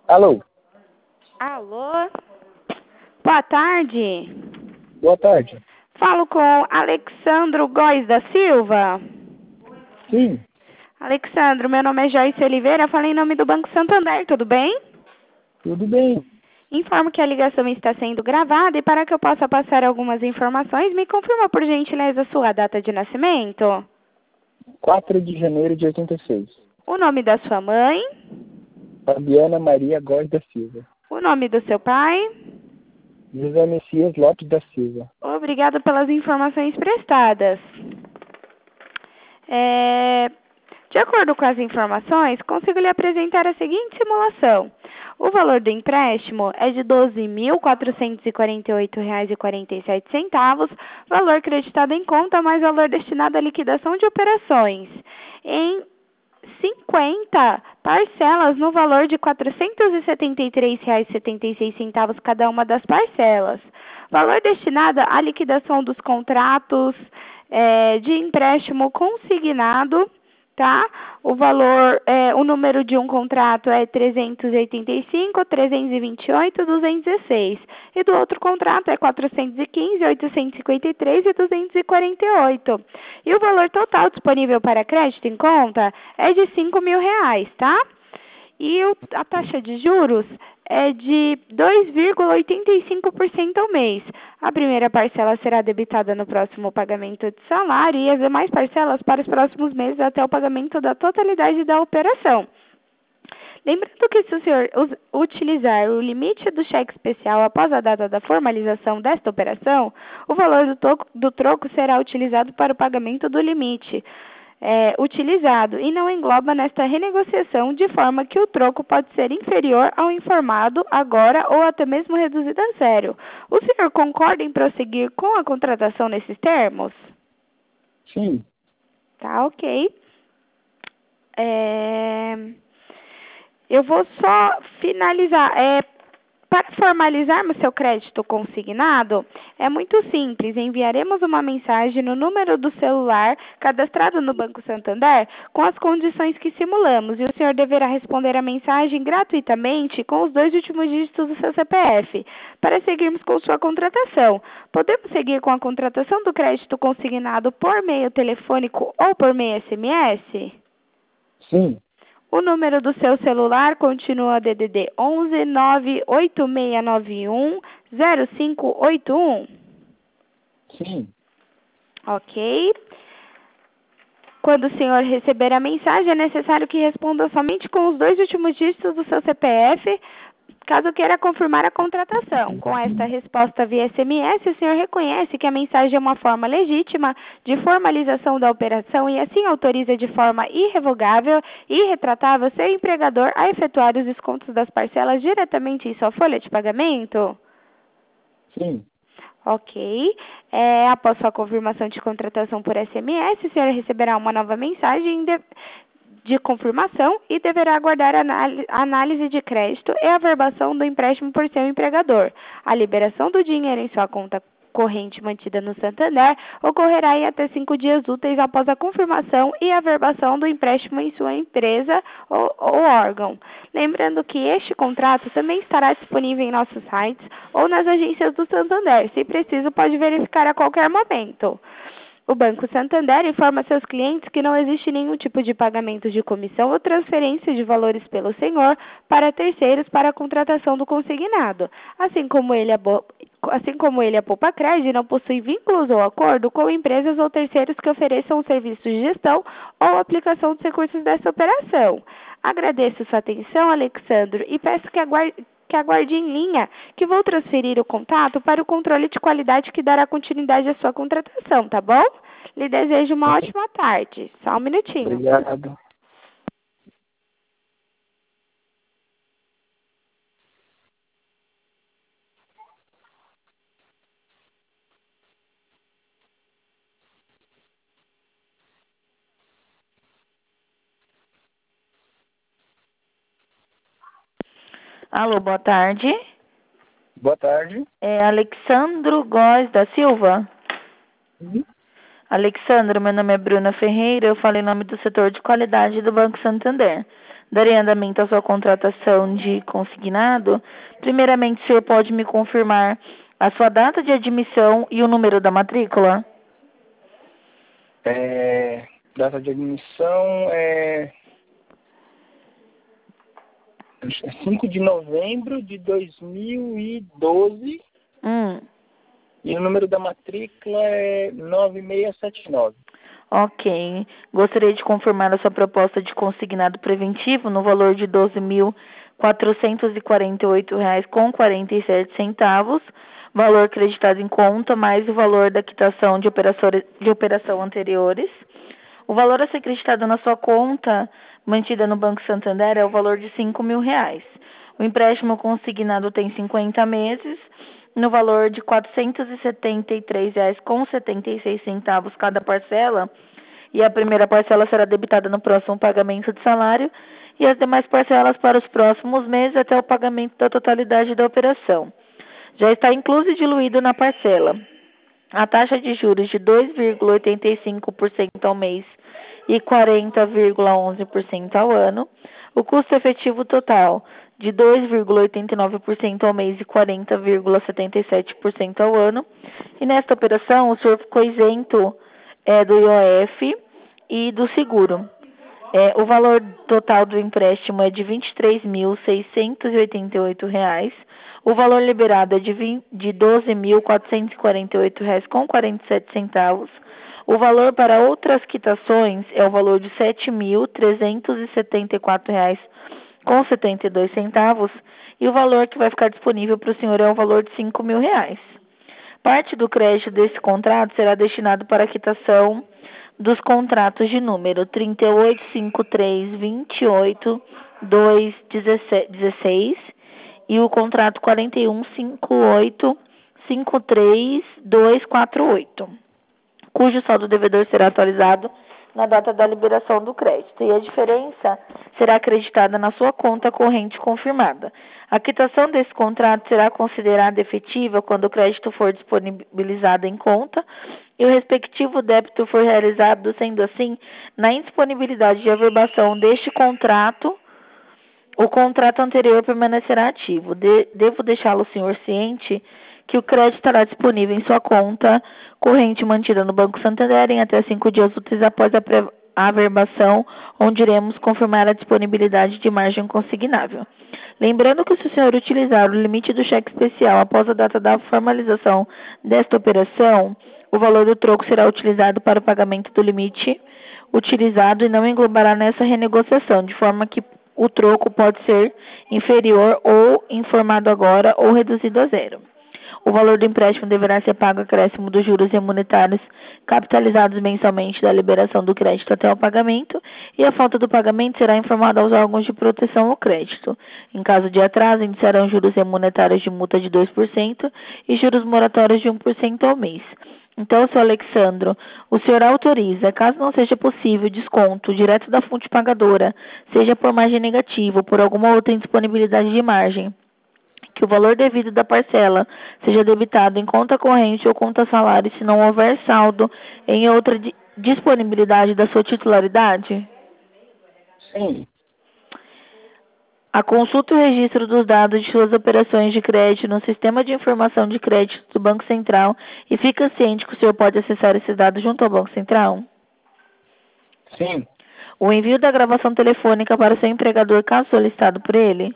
Alô? Alô? Boa tarde. Boa tarde. Falo com Alexandro Góes da Silva. Sim, Alexandro, meu nome é Joyce Oliveira, falei em nome do Banco Santander, tudo bem? tudo bem. Informo que a ligação está sendo gravada e para que eu possa passar algumas informações, me confirma por gentileza a sua data de nascimento, 4 de janeiro de 86. o nome da sua mãe, Fabiana Maria Góes da Silva. o nome do seu pai. José Messias Lopes da Silva. Obrigado pelas informações prestadas. De acordo com as informações, consigo lhe apresentar a seguinte simulação. O valor do empréstimo é de R$ 12.448,47, valor creditado em conta mais valor destinado à liquidação de operações, em 50 parcelas no valor de R$ 473,76 cada uma das parcelas. Valor destinado à liquidação dos contratos de empréstimo consignado, tá? O valor, o número de um contrato é 385, 328, 216. E do outro contrato é 415, 853 e 248. E o valor total disponível para crédito em conta é de R$ 5.000, tá? E a taxa de juros é de 2,85% ao mês. A primeira parcela será debitada no próximo pagamento de salário e as demais parcelas para os próximos meses até o pagamento da totalidade da operação. Lembrando que se o senhor utilizar o limite do cheque especial após a data da formalização desta operação, o valor do troco será utilizado para o pagamento do limite utilizado e não engloba nesta renegociação, de forma que o troco pode ser inferior ao informado agora ou até mesmo reduzido a zero. O senhor concorda em prosseguir com a contratação nesses termos? Sim, Tá, ok. Eu vou só finalizar. Para formalizarmos seu crédito consignado, é muito simples. Enviaremos uma mensagem no número do celular cadastrado no Banco Santander com as condições que simulamos. E o senhor deverá responder a mensagem gratuitamente com os 2 últimos dígitos do seu CPF para seguirmos com sua contratação. Podemos seguir com a contratação do crédito consignado por meio telefônico ou por meio SMS? sim, O número do seu celular continua DDD 11 98691 0581. sim. Ok. Quando o senhor receber a mensagem, é necessário que responda somente com os 2 últimos dígitos do seu CPF, caso queira confirmar a contratação. Com esta resposta via SMS, o senhor reconhece que a mensagem é uma forma legítima de formalização da operação e assim autoriza de forma irrevogável e irretratável seu empregador a efetuar os descontos das parcelas diretamente em sua folha de pagamento? Sim. Ok. Após sua confirmação de contratação por SMS, o senhor receberá uma nova mensagem de confirmação e deverá aguardar a análise de crédito e a averbação do empréstimo por seu empregador. A liberação do dinheiro em sua conta corrente mantida no Santander ocorrerá em até 5 dias úteis após a confirmação e averbação do empréstimo em sua empresa ou órgão. Lembrando que este contrato também estará disponível em nossos sites ou nas agências do Santander. Se preciso, pode verificar a qualquer momento. O Banco Santander informa seus clientes que não existe nenhum tipo de pagamento de comissão ou transferência de valores pelo senhor para terceiros para a contratação do consignado. Assim como ele, a Poupa Cred não possui vínculos ou acordo com empresas ou terceiros que ofereçam serviços de gestão ou aplicação dos recursos dessa operação. Agradeço sua atenção, Alexandro, e peço que aguarde em linha, que vou transferir o contato para o controle de qualidade que dará continuidade à sua contratação, tá bom? Lhe desejo uma ótima tarde. Só um minutinho. Obrigado. Alô, boa tarde. Boa tarde. É Alexandro Góes da Silva. Sim. Alexandra, meu nome é Bruna Ferreira, eu falo em nome do setor de qualidade do Banco Santander. Darei andamento à sua contratação de consignado. Primeiramente, o senhor pode me confirmar a sua data de admissão e o número da matrícula? Data de admissão é 5 de novembro de 2012 e o número da matrícula é 9679. Ok. Gostaria de confirmar a sua proposta de consignado preventivo no valor de R$ 12.448,47, valor creditado em conta, mais o valor da quitação de operação anteriores. O valor a ser creditado na sua conta mantida no Banco Santander é o valor de R$ 5.000. O empréstimo consignado tem 50 meses, no valor de R$ 473,76 cada parcela, e a primeira parcela será debitada no próximo pagamento de salário e as demais parcelas para os próximos meses até o pagamento da totalidade da operação. Já está incluso e diluído na parcela a taxa de juros de 2,85% ao mês e 40,11% ao ano, o custo efetivo total de 2,89% ao mês e 40,77% ao ano. E nesta operação, o senhor ficou isento do IOF e do seguro. O valor total do empréstimo é de R$ 23.688. O valor liberado é de R$ 12.448,47. O valor para outras quitações é o valor de R$ 7.374,72. E o valor que vai ficar disponível para o senhor é o valor de R$ 5.000. Parte do crédito desse contrato será destinado para a quitação dos contratos de número 385328.216 e o contrato 4158.53248, cujo saldo devedor será atualizado na data da liberação do crédito, e a diferença será acreditada na sua conta corrente confirmada. A quitação desse contrato será considerada efetiva quando o crédito for disponibilizado em conta e o respectivo débito for realizado, sendo assim, na indisponibilidade de averbação deste contrato, o contrato anterior permanecerá ativo. Devo deixá-lo, senhor, ciente que o crédito estará disponível em sua conta corrente mantida no Banco Santander em até 5 dias úteis após a averbação, onde iremos confirmar a disponibilidade de margem consignável. Lembrando que se o senhor utilizar o limite do cheque especial após a data da formalização desta operação, o valor do troco será utilizado para o pagamento do limite utilizado e não englobará nessa renegociação, de forma que o troco pode ser inferior ou informado agora ou reduzido a zero. O valor do empréstimo deverá ser pago acréscimo dos juros monetários capitalizados mensalmente da liberação do crédito até o pagamento, e a falta do pagamento será informada aos órgãos de proteção ao crédito. Em caso de atraso, iniciarão juros monetários de multa de 2% e juros moratórios de 1% ao mês. Então, senhor Alexandro, o senhor autoriza, caso não seja possível desconto direto da fonte pagadora, seja por margem negativa ou por alguma outra indisponibilidade de margem, que o valor devido da parcela seja debitado em conta corrente ou conta salário se não houver saldo em outra disponibilidade da sua titularidade? Sim. A consulta e o registro dos dados de suas operações de crédito no Sistema de Informação de Crédito do Banco Central, e fica ciente que o senhor pode acessar esses dados junto ao Banco Central? Sim. O envio da gravação telefônica para o seu empregador, caso solicitado por ele?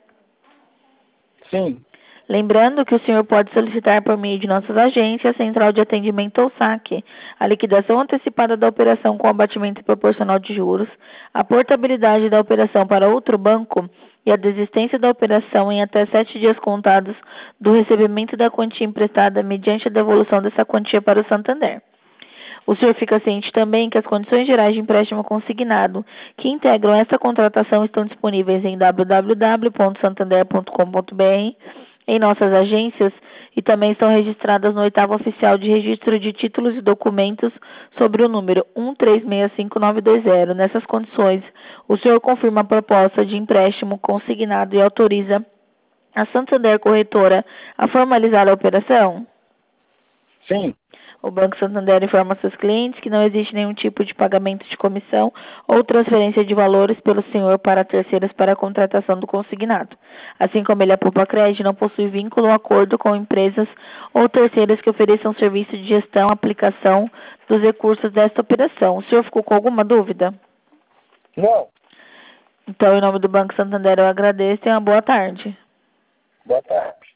Sim. Lembrando que o senhor pode solicitar por meio de nossas agências, Central de Atendimento ou SAC, a liquidação antecipada da operação com abatimento proporcional de juros, a portabilidade da operação para outro banco e a desistência da operação em até 7 dias contados do recebimento da quantia emprestada mediante a devolução dessa quantia para o Santander. O senhor fica ciente também que as condições gerais de empréstimo consignado que integram essa contratação estão disponíveis em www.santander.com.br, em nossas agências, e também estão registradas no 8º Oficial de Registro de Títulos e Documentos sobre o número 1365.920. Nessas condições, o senhor confirma a proposta de empréstimo consignado e autoriza a Santander Corretora a formalizar a operação? Sim. O Banco Santander informa seus clientes que não existe nenhum tipo de pagamento de comissão ou transferência de valores pelo senhor para terceiros para a contratação do consignado. Assim como ele, a Poupa Cred, não possui vínculo ou acordo com empresas ou terceiros que ofereçam serviço de gestão, aplicação dos recursos desta operação. O senhor ficou com alguma dúvida? Não. Então, em nome do Banco Santander, eu agradeço e uma boa tarde. Boa tarde.